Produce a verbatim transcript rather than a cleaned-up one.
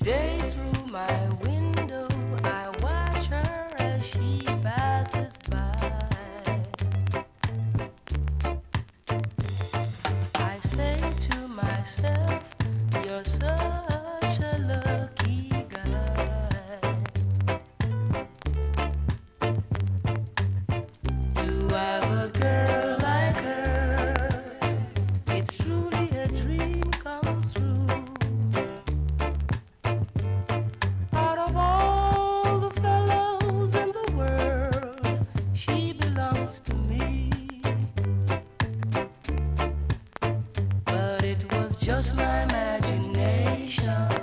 day through my window, I watch her as she passes by. I say to myself, you're such a lucky guy. To have a girl like her, it's truly a dream come true. Out of all the fellows in the world, she belongs to me. But it was just my imagination.